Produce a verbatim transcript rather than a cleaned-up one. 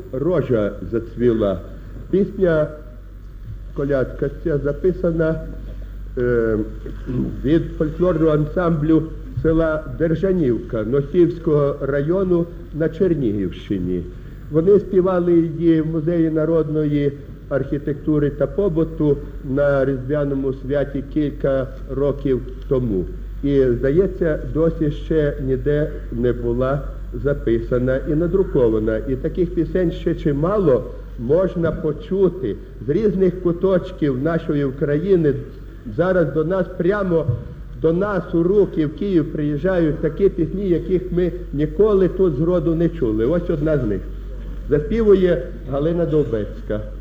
рожа зацвіла. Пісня, колядка ця записана е, від фольклорного ансамблю села Держанівка Носівського району на Чернігівщині. Вони співали її в Музеї народної архітектури та побуту на Різдвяному святі кілька років тому. І, здається, досі ще ніде не була записана і надрукована. І таких пісень ще чимало можна почути з різних куточків нашої України. Зараз до нас, прямо до нас у руки в Київ приїжджають такі пісні, яких ми ніколи тут зроду не чули. Ось одна з них. Заспівує Галина Довбецька.